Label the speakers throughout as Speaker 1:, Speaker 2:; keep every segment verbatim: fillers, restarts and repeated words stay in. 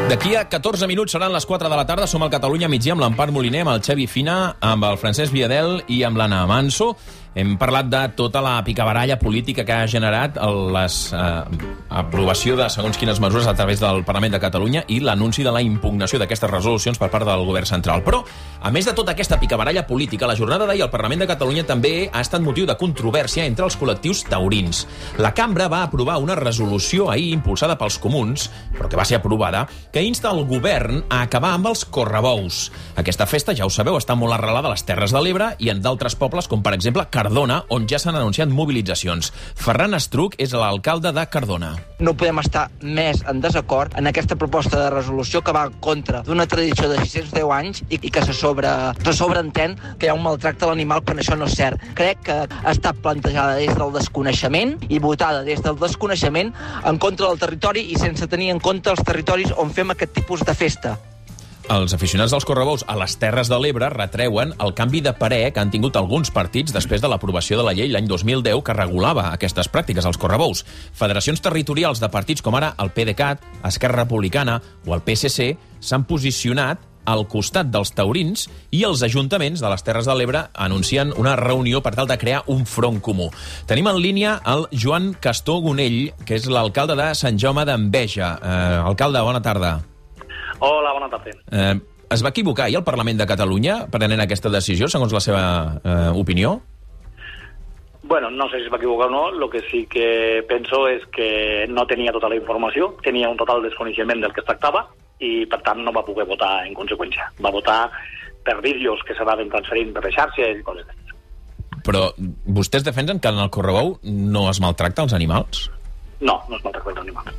Speaker 1: D'aquí a catorze minuts seran les quatre de la tarda. Som al Catalunya migdia amb l'Empar Moliner, amb el Xavi Fina, amb el Francesc Viadel i amb l'Anna Manso. Hem parlat de tota la picabaralla política que ha generat l'aprovació eh, de segons quines mesures a través del Parlament de Catalunya i l'anunci de la impugnació d'aquestes resolucions per part del govern central. Però, a més de tota aquesta picabaralla política, la jornada d'ahir al Parlament de Catalunya també ha estat motiu de controvèrsia entre els col·lectius taurins. La cambra va aprovar una resolució ahir impulsada pels comuns, però que va ser aprovada, que insta el govern a acabar amb els correbous. Aquesta festa, ja ho sabeu, està molt arrelada a les Terres de l'Ebre i en d'altres pobles, com per exemple Cardona, on ja s'han anunciat mobilitzacions. Ferran Estruch és l'alcalde de Cardona.
Speaker 2: No podem estar més en desacord en aquesta proposta de resolució que va en contra d'una tradició de sis-cents deu anys i que se, sobre, se sobreentén que hi ha un maltracte a l'animal quan això no és cert. Crec que ha estat plantejada des del desconeixement i votada des del desconeixement en contra del territori i sense tenir en compte els territoris on fem aquest tipus de festa.
Speaker 1: Els aficionats dels correbous a les Terres de l'Ebre retreuen el canvi de parer que han tingut alguns partits després de l'aprovació de la llei l'any dos mil deu que regulava aquestes pràctiques als correbous. Federacions territorials de partits com ara el PDeCAT, Esquerra Republicana o el P S C s'han posicionat al costat dels taurins i els ajuntaments de les Terres de l'Ebre anuncien una reunió per tal de crear un front comú. Tenim en línia el Joan Castor Gonell, que és l'alcalde de Sant Jaume d'Enveja. Eh, alcalde, bona tarda.
Speaker 3: Hola, bona tarda.
Speaker 1: Eh, es va equivocar ahir el Parlament de Catalunya prenent aquesta decisió, segons la seva eh, opinió?
Speaker 3: Bueno, no sé si es va equivocar o no. Lo que sí que penso és que no tenia tota la informació, tenia un total desconeixement del que es tractava i, per tant, no va poder votar en conseqüència. Va votar per vídeos que s'anaven transferint per les xarxes i coses d'aquestes.
Speaker 1: Però vostès defensen que en el correbou no es maltracta els animals?
Speaker 3: No, no es maltracta els animals.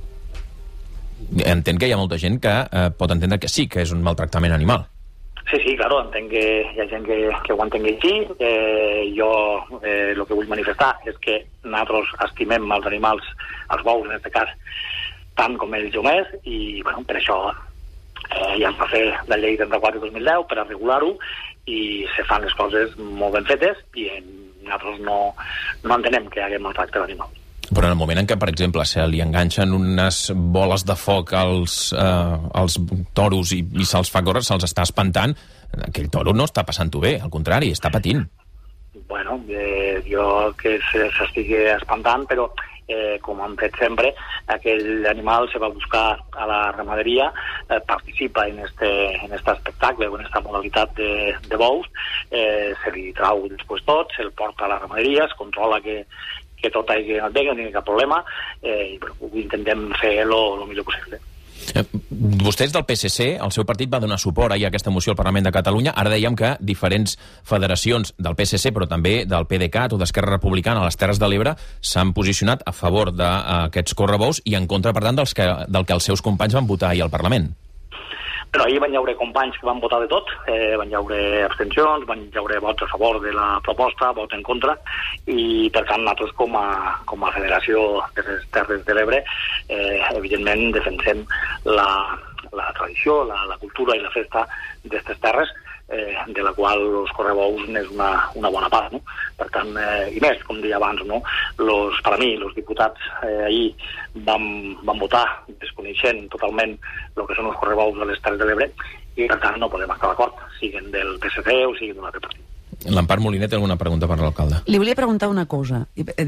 Speaker 1: Entenc que hi ha molta gent que eh, pot entendre que sí, que és un maltractament animal.
Speaker 3: Sí, sí, claro, entenc que hi ha gent que, que ho entengui així. Eh, jo eh, el que vull manifestar és que nosaltres estimem els animals, els bous en aquest cas, tant com ells o més, i bueno, per això eh, ja es va fer la llei trenta-quatre dos mil deu per a regular-ho i se fan les coses molt ben fetes i nosaltres no, no entenem que hi hagi maltracte d'animal.
Speaker 1: Però en el moment en què, per exemple, se li enganxen unes boles de foc als, eh, als toros i, i se'ls fa córrer, se'ls està espantant, aquell toro no està passant-ho bé, al contrari, està patint.
Speaker 3: Bueno, eh, jo que s'estigui espantant, però eh, com han fet sempre, aquell animal se va buscar a la ramaderia, eh, participa en este, en este espectacle, en esta modalitat de, de bous, eh, se li trau després tot, se'l porta a la ramaderia, es controla que que tot hagi anat bé, que no hi ha cap problema, eh, i bueno, intentem fer el millor possible.
Speaker 1: Eh, vostès del P S C, el seu partit va donar suport ahir a aquesta moció al Parlament de Catalunya. Ara dèiem que diferents federacions del P S C, però també del PDeCAT o d'Esquerra Republicana a les Terres de l'Ebre s'han posicionat a favor d'aquests correbous i en contra, per tant, dels que, del que els seus companys van votar ahir al Parlament.
Speaker 3: Però ahir van haver companys que van votar de tot, eh, van haver abstencions, van haver vots a favor de la proposta, vots en contra, i per tant nosaltres com a, com a Federació de les Terres de l'Ebre eh, evidentment defensem la, la tradició, la, la cultura i la festa d'aquestes terres, eh, de la qual els correbous és una, una bona part, no? Per tant, eh, i més, com deia abans, no? Los, per a mi, els diputats eh, ahir van, van votar desconeixent totalment el que són els correbous de les Terres de l'Ebre i per tant no podem estar d'acord, siguin del P S C o siguin d'un altre partit.
Speaker 1: L'Empar Moliner té alguna pregunta per l'alcalde?
Speaker 4: Li volia preguntar una cosa.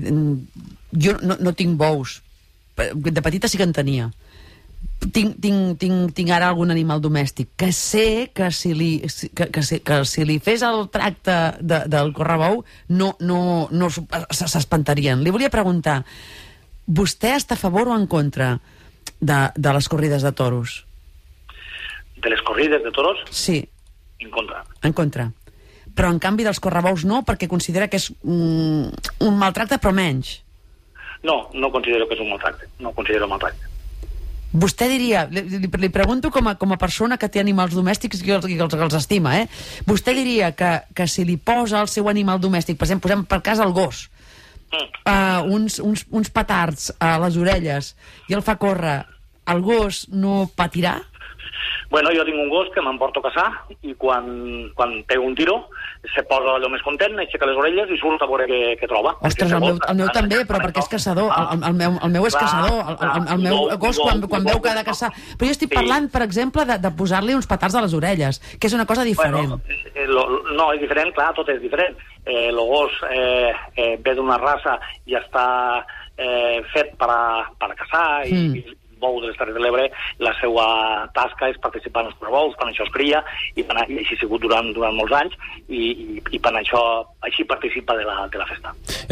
Speaker 4: Jo no, no tinc bous. De petita sí que en tenia. Tinc, tinc, tinc, tinc ara algun animal domèstic que sé que si li, que, que, que si li fes el tracte de, del correbou no, no, no s'espantarien. Li volia preguntar, vostè està a favor o en contra de, de les corrides de toros?
Speaker 3: De les corrides de toros?
Speaker 4: Sí.
Speaker 3: En contra.
Speaker 4: En contra. Però en canvi dels correbous no, perquè considera que és un, un maltracte, però menys.
Speaker 3: No, no considero que és un maltracte. No considero un maltracte.
Speaker 4: Vostè diria, li, li, li pregunto com a, com a persona que té animals domèstics i els, i els, els estima, eh? Vostè diria que, que si li posa el seu animal domèstic, per exemple, posem per cas el gos, mm. uh, uns, uns, uns petards a les orelles i el fa córrer, el gos no patirà?
Speaker 3: Bueno, jo tinc un gos que m'emporto a caçar i quan, quan pego un tiro se posa allò més content, aixeca les orelles i surt a veure què, què troba.
Speaker 4: Ostres, el meu, el meu també, però perquè és caçador. El, el, meu, el meu és caçador. El, el, el meu gos, quan, quan veu que ha de caçar... Però jo estic parlant, per exemple, de, de posar-li uns petards a les orelles, que és una cosa diferent.
Speaker 3: Bueno, eh, lo, no, és diferent, clar, tot és diferent. Eh, el gos eh, eh, ve d'una raça i està eh, fet per a, per a caçar i... Mm. Bou de les Terres de l'Ebre, la seva tasca és participar en els correbous, per això es cria, i, per, i així ha sigut durant, durant molts anys, i, i, i per això així participa de la, de la festa.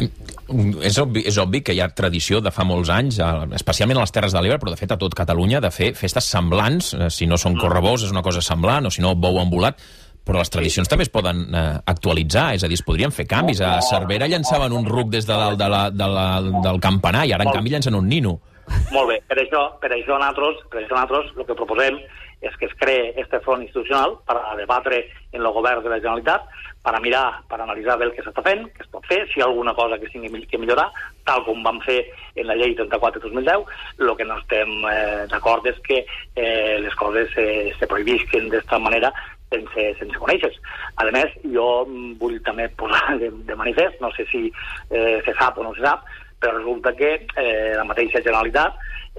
Speaker 1: És obvi, és obvi que hi ha tradició de fa molts anys, especialment a les Terres de l'Ebre, però de fet a tot Catalunya, de fer festes semblants, si no són correbous és una cosa semblant, o si no bou embolat, però les tradicions també es poden eh, actualitzar, és a dir, es podrien fer canvis. A Cervera llançaven un ruc des de dalt de la, de la, del campanar i ara en canvi llancen un nino.
Speaker 3: Molt bé, per això, per això nosaltres, per això nosaltres el que proposem és que es cree este front institucional per a debatre en el govern de la Generalitat, per a mirar, per a analitzar bé el que s'està fent, que es pot fer, si hi ha alguna cosa que sigui que millorar, tal com vam fer en la llei trenta-quatre dos mil deu. El que no estem eh, d'acord és que eh, les coses eh, se prohibisquen d'esta manera sense, sense conèixer. A més, jo vull també posar de, de manifest, no sé si eh, se sap o no se sap, però resulta que eh, la mateixa Generalitat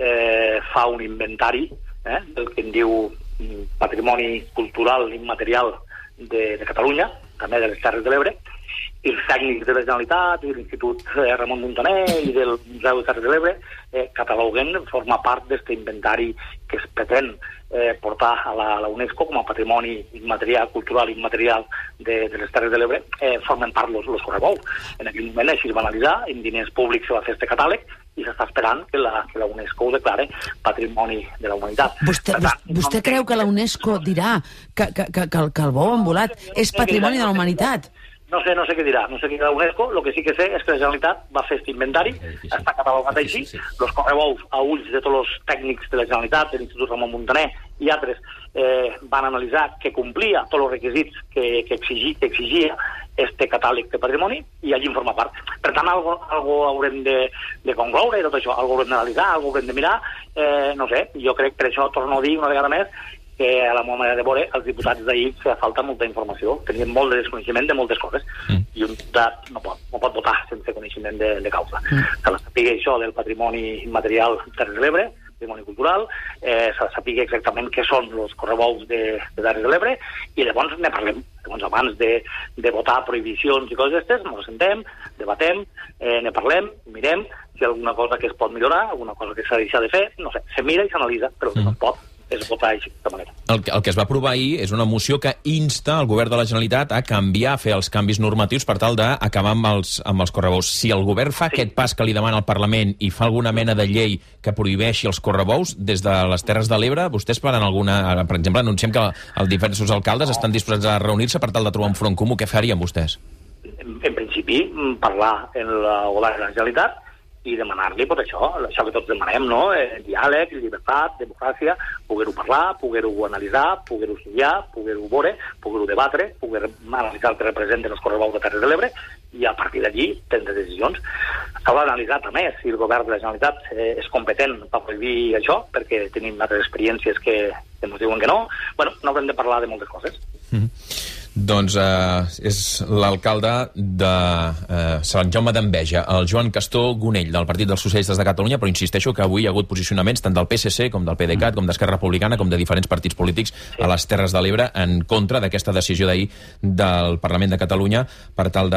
Speaker 3: eh, fa un inventari eh, del que en diu Patrimoni Cultural Immaterial de, de Catalunya, també de les Terres de l'Ebre, i els tècnics de la Generalitat, i l'Institut Ramon Muntaner i del Museu de Terres de l'Ebre eh, cataloguen, forma part d'aquest inventari que es pretén eh, portar a la, a la UNESCO com a patrimoni immaterial, cultural immaterial de, de les Terres de l'Ebre, eh, formen part los, los correbous. En aquell moment així es va analitzar, en diners públics se va fer este catàleg i s'està esperant que la, que la UNESCO ho declare patrimoni de la humanitat.
Speaker 4: Vostè, tant, vostè no creu que la UNESCO dirà que, que, que, que, el, que el bou embolat és patrimoni de la humanitat?
Speaker 3: No sé, no sé què dirà, no sé què dirà la UNESCO, el que sí que sé és que la Generalitat va fer aquest inventari, està catalogat així, els correbous a ulls de tots els tècnics de la Generalitat, de l'Institut Ramon Muntaner i altres, eh, van analitzar que complia tots els requisits que, que, exigi, que exigia este catàleg de patrimoni i allí en forma part. Per tant, algo, algo haurem de, de concloure, tot això, algo haurem d'analitzar, algo haurem de mirar, eh, no sé, jo crec que per això torno a dir una vegada més que a la meva manera de veure, els diputats d'ahir feia falta molta informació, tenien molt de desconeixement de moltes coses, mm. i un diputat no pot, no pot votar sense coneixement de, de causa. Mm. Se la sàpiga això del patrimoni immaterial Terres de l'Ebre, patrimoni cultural, eh, se la sàpiga exactament què són els correbous de, de Terres de l'Ebre, i llavors ne parlem. Llavors, abans de, de votar prohibicions i coses d'aquestes, ens sentem, debatem, eh, ne parlem, mirem si hi ha alguna cosa que es pot millorar, alguna cosa que s'ha de deixar de fer, no sé, se mira i s'analitza, però mm. no es pot és votar així, de manera.
Speaker 1: El, el que es va aprovar ahir és una moció que insta el govern de la Generalitat a canviar, a fer els canvis normatius per tal d'acabar amb els, amb els correbous. Si el govern fa sí. aquest pas que li demana al Parlament i fa alguna mena de llei que prohibeixi els correbous des de les Terres de l'Ebre, vostès faran alguna... Per exemple, anunciem que els diversos alcaldes estan disposats a reunir-se per tal de trobar un front comú. Què farien vostès?
Speaker 3: En, en principi, parlar en el govern de la Generalitat i demanar-li tot això, això que tots demanem, no? Eh, diàleg, llibertat, democràcia, poder-ho parlar, poder-ho analitzar, poder-ho estudiar, poder-ho veure, poder-ho debatre, poder analitzar el que representen els correbous de Terres de l'Ebre i a partir d'allí prendre decisions. S'ha d'analitzar també si el govern de la Generalitat eh, és competent per prohibir això, perquè tenim altres experiències que, que ens diuen que no. Bueno, no haurem de parlar de moltes coses.
Speaker 1: Mm-hmm. Doncs eh, és l'alcalde de eh, Sant Jaume d'Enveja, el Joan Castor Gonell, del Partit dels Socialistes de Catalunya, però insisteixo que avui hi ha hagut posicionaments tant del P S C com del PDeCAT, com d'Esquerra Republicana, com de diferents partits polítics a les Terres de l'Ebre en contra d'aquesta decisió d'ahir del Parlament de Catalunya per tal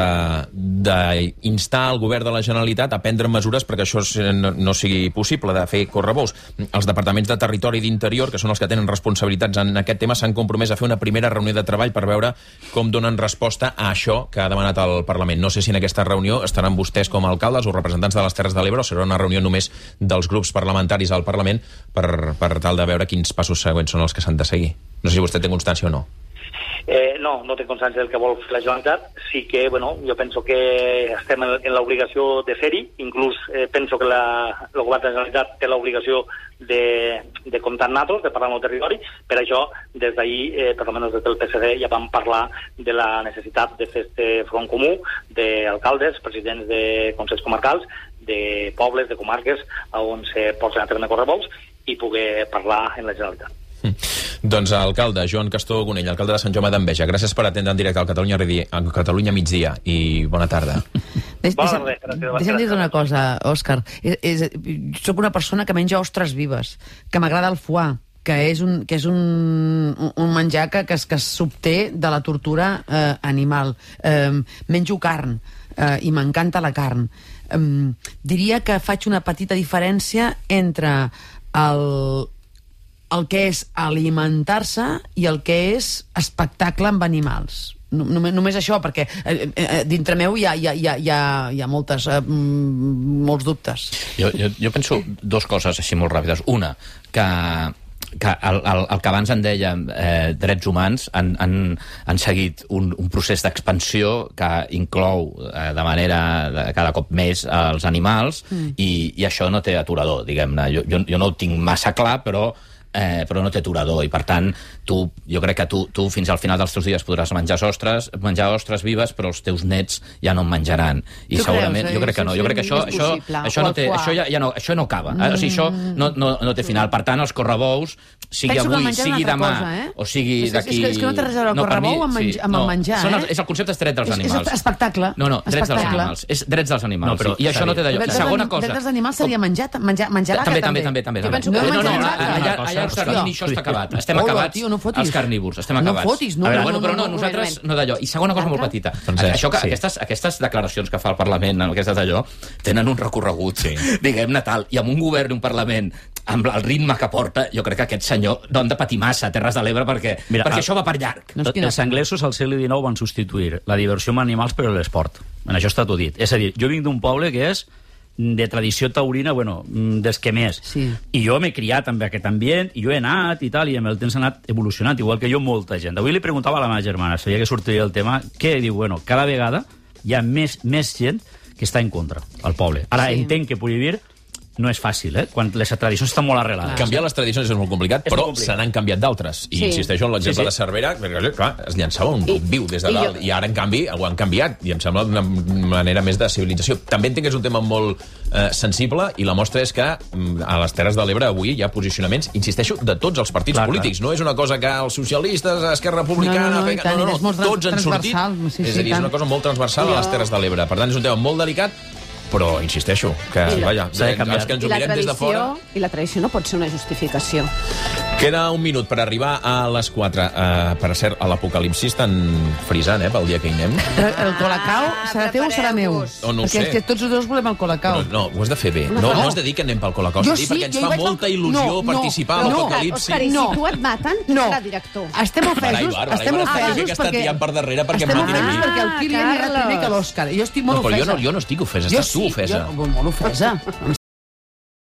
Speaker 1: d'instar el govern de la Generalitat a prendre mesures perquè això no, no sigui possible, de fer correbous. Els departaments de Territori i d'Interior, que són els que tenen responsabilitats en aquest tema, s'han compromès a fer una primera reunió de treball per veure com donen resposta a això que ha demanat el Parlament. No sé si en aquesta reunió estaran vostès com a alcaldes o representants de les Terres de l'Ebre o serà una reunió només dels grups parlamentaris al Parlament per, per tal de veure quins passos següents són els que s'han de seguir. No sé si vostè té constància o no.
Speaker 3: Eh, no, no té constància del que vol fer la Generalitat. Sí que, bueno, jo penso que estem en, en l'obligació de fer-hi. Inclús eh, penso que la, el govern de la Generalitat té l'obligació de, de comptar amb nosaltres, de parlar amb el territori. Per això, des d'ahir, eh, per almenys des del P S D, ja vam parlar de la necessitat de fer este front comú d'alcaldes, presidents de consells comarcals, de pobles, de comarques, on se posen a terme correbous i poder parlar en la Generalitat.
Speaker 1: Mm. Doncs alcalde Joan Castor Gonell, alcalde de Sant Jaume d'Enveja, gràcies per atendre en directe al Catalunya, al Catalunya migdia i bona tarda.
Speaker 4: Deix, deixa'm deixa dir una cosa, Òscar. És, és, soc una persona que menja ostres vives, que m'agrada el foie, que és un, que és un, un menjar que, que, es, que s'obté de la tortura eh, animal. Eh, menjo carn eh, i m'encanta la carn. Eh, diria que faig una petita diferència entre el, el que és alimentar-se i el que és espectacle amb animals. Només, només això, perquè eh, eh, dintre meu hi ha, hi ha, hi ha, hi ha, hi ha moltes, eh, molts dubtes.
Speaker 5: Jo, jo, jo penso dues coses així molt ràpides. Una, que, que el, el, el que abans en dèiem eh, drets humans han, han, han seguit un, un procés d'expansió que inclou eh, de manera de, cada cop més els animals mm. i, i això no té aturador, diguem-ne. Jo, jo, jo no ho tinc massa clar, però Eh, però no té aturador, i per tant tu, jo crec que tu, tu fins al final dels teus dies podràs menjar ostres, menjar ostres vives, però els teus nets ja no en menjaran, i tu segurament, creus, eh? jo crec que no, jo crec que això, això, això, no té, això, ja, ja no, això no acaba, mm. o sigui, això no, no, no té final. Per tant, els correbous, sigui
Speaker 4: Penso
Speaker 5: avui, sigui demà
Speaker 4: cosa, eh?
Speaker 5: o sigui d'aquí...
Speaker 4: És, és que no té res a veure el no, correbou amb, sí, amb no, el menjar,
Speaker 5: són,
Speaker 4: eh?
Speaker 5: És el concepte drets dels animals.
Speaker 4: És espectacle.
Speaker 5: No, no, drets dels animals. És drets dels animals, no, però, i això no té d'allò. Segona cosa...
Speaker 4: Drets dels animals seria menjar, menjar, menjar vaca,
Speaker 5: també. També, també, també.
Speaker 4: Jo penso que no, no,
Speaker 5: no, això està acabat. Estem
Speaker 4: Hola,
Speaker 5: acabats,
Speaker 4: tio, no
Speaker 5: els carnívors. Estem acabats.
Speaker 4: No fotis, no.
Speaker 5: A veure,
Speaker 4: no,
Speaker 5: bueno, però no,
Speaker 4: no,
Speaker 5: nosaltres no d'allò. I segona cosa molt petita.
Speaker 1: Francesc,
Speaker 5: això que,
Speaker 1: sí.
Speaker 5: aquestes, aquestes declaracions que fa el Parlament, aquestes d'allò, tenen un recorregut, sí. diguem-ne tal, i amb un govern i un Parlament amb el ritme que porta, jo crec que aquest senyor no han de patir massa a Terres de l'Ebre perquè, Mira, perquè el, això va per llarg.
Speaker 6: No, els anglesos al segle dinou van substituir la diversió amb animals per l'esport. En això està tot dit. És a dir, jo vinc d'un poble que és de tradició taurina, bueno, dels que més.
Speaker 4: Sí.
Speaker 6: I jo m'he criat amb aquest ambient, i jo he anat i tal, i amb el temps ha anat evolucionant, igual que jo molta gent. Avui li preguntava a la meva germana, sabia que sortiria el tema, que diu, bueno, cada vegada hi ha més, més gent que està en contra al poble. Ara, sí. entenc que prohibir no és fàcil, eh? Quan les tradicions estan molt arrelades.
Speaker 1: Canviar les tradicions és molt complicat, és però molt complicat. Se n'han canviat d'altres. I sí. insisteixo en l'exemple sí, sí. de Cervera, perquè, clar, es llançava un grup viu des de dalt, i, jo... i ara, en canvi, ho han canviat, i em sembla una manera més de civilització. També entenc que és un tema molt eh, sensible, i la mostra és que a les Terres de l'Ebre avui hi ha posicionaments, insisteixo, de tots els partits clar, polítics. Clar. No és una cosa que els socialistes, Esquerra Republicana...
Speaker 4: No, no, no,
Speaker 1: no, no, no, no tots han sortit.
Speaker 4: Sí,
Speaker 1: és a dir, és una cosa molt transversal jo... a les Terres de l'Ebre. Per tant, és un tema molt delicat, però insisteixo que,
Speaker 7: I la,
Speaker 1: vaja, els que ens ho mirem des de fora...
Speaker 7: I la tradició no pot ser una justificació.
Speaker 1: Queda un minut per arribar a les quatre. Uh, per cert, a l'apocalipsi estan frisant, eh, pel dia que hi anem.
Speaker 4: El colacao serà teu o serà meu?
Speaker 1: Oh, no
Speaker 4: perquè és que tots els dos volem el colacao.
Speaker 1: No, no, ho has de fer bé. No, no, no has de dir que anem pel colacao. Jo sí, perquè ens fa molta al... il·lusió no, participar no, a l'apocalipsi.
Speaker 7: Òscar, i si tu et maten, tu no. serà director.
Speaker 4: Estem ofesos,
Speaker 1: Barai,
Speaker 4: estem
Speaker 1: Barai,
Speaker 4: ofesos
Speaker 1: perquè... Estem ofesos per darrere perquè em matin a mi.
Speaker 4: perquè el Kilian era primer que l'Òscar. Jo estic molt
Speaker 1: no, però
Speaker 4: ofesa.
Speaker 1: Jo no, jo no estic ofesa, estàs tu ofesa.
Speaker 4: Jo, molt ofesa.